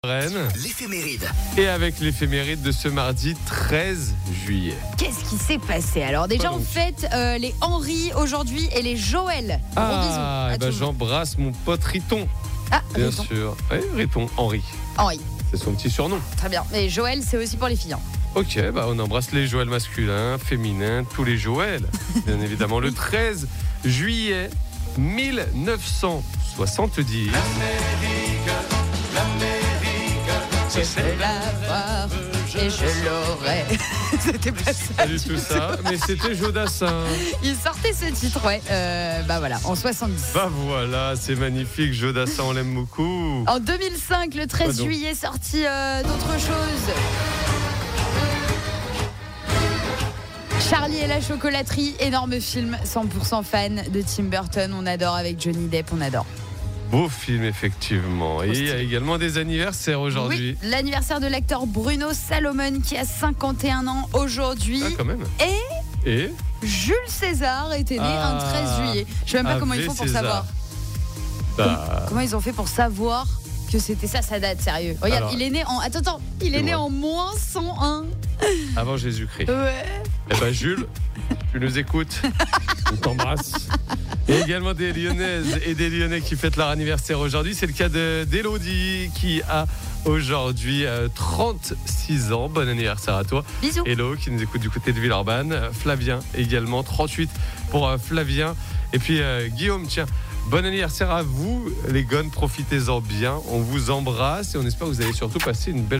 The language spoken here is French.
Rennes. L'éphéméride. Et avec l'éphéméride de ce mardi 13 juillet. Qu'est-ce qui s'est passé? Alors déjà, Quoi on donc fête les Henri aujourd'hui et les Joël. Gros bisous à tout le monde. J'embrasse mon pote Riton. Ah, Bien Riton. sûr. Oui, Riton, Henri. Henri, C'est son petit surnom. très bien. Et Joël, c'est aussi pour les filles. Ok, on embrasse les Joël masculins, féminins, tous les Joël. Bien évidemment, le 13 juillet 1970. Je vais l'avoir et je l'aurai. C'était pas ça. Pas du tout ça, mais c'était Jodassin. Il sortait ce titre, ouais. Voilà, en 70. Bah voilà, c'est magnifique, Jodassin, on l'aime beaucoup. En 2005, le 13 donc juillet, sorti d'autres choses. Charlie et la chocolaterie, énorme film, 100% fan de Tim Burton, on adore, avec Johnny Depp, on adore. Beau film, effectivement. Et il y a également des anniversaires aujourd'hui. Oui, l'anniversaire de l'acteur Bruno Salomon qui a 51 ans aujourd'hui. Ah, quand même. Et Jules César était né un 13 juillet. Je sais même pas comment ils font pour César. savoir. Bah, Comment ils ont fait pour savoir que c'était ça sa date, sérieux. Regarde, Alors, il est né en... Attends, il est né en moins 101. avant Jésus-Christ. Ouais. Eh ben Jules, tu nous écoutes. On t'embrasse. Et également des Lyonnaises et des Lyonnais qui fêtent leur anniversaire aujourd'hui. C'est le cas d'Élodie qui a aujourd'hui 36 ans. Bon anniversaire à toi. Bisous. Hello qui nous écoute du côté de Villeurbanne. Flavien également, 38 pour Flavien. Et puis Guillaume, tiens, bon anniversaire à vous les gones, profitez-en bien. On vous embrasse et on espère que vous allez surtout passer une belle